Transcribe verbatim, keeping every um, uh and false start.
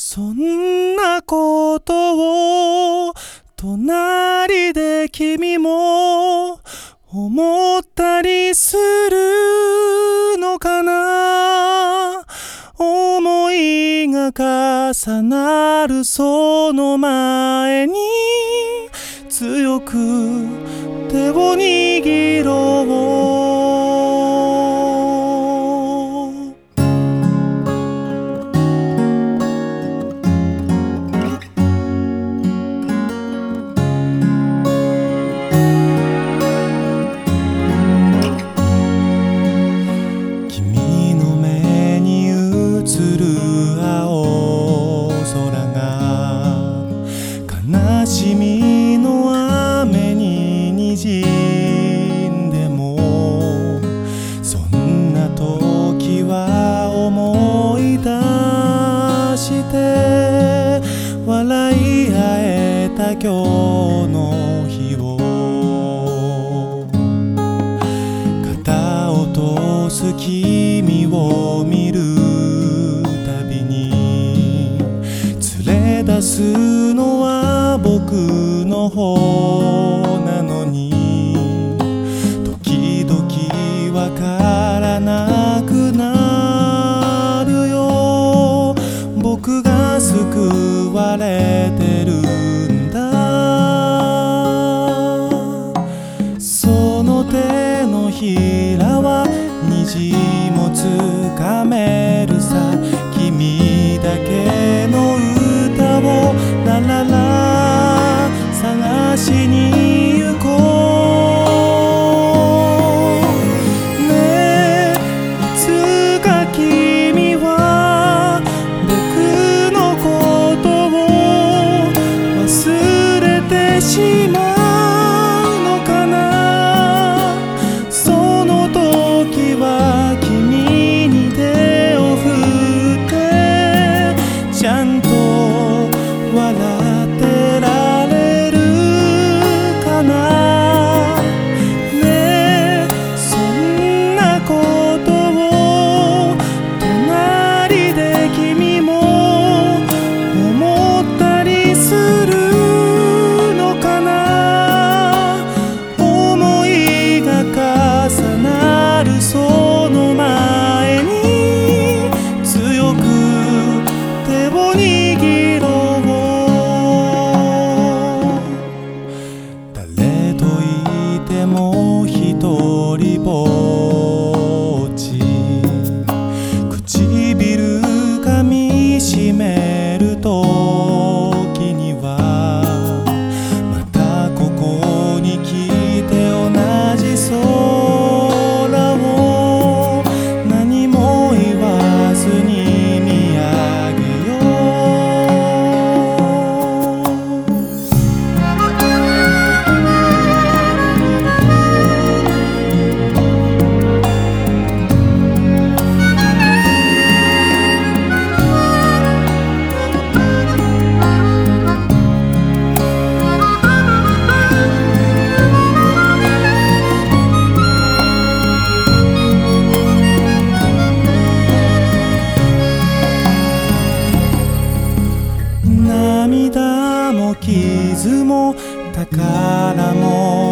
そんなことを隣で君も思ったりするのかな。思いが重なるその前に強く手を握ろう。君の目に映る青空が悲しみの雨に滲んでも、そんな時は思い出して笑い合えた今日の日を、肩を落とす君を見るたびに連れ出すのは僕の方なのに、時々わからなくなるよ。僕が救われてるんだ。その手のひらは虹もつかめるさ。君だけの歌をラララ探しに行こうね。えいつか君は僕のことを忘れてしまうのかな。その時は君に手を振ってちゃんと笑ってられるかな。ねえそんなことを隣で君も思ったりするのかな。思いが重なるその前に強く手を握ろう。誰といても一人ぼっち、唇噛みしめる時にはまたここに来て同じ空を何も言わずに見上げよう。涙も傷も宝も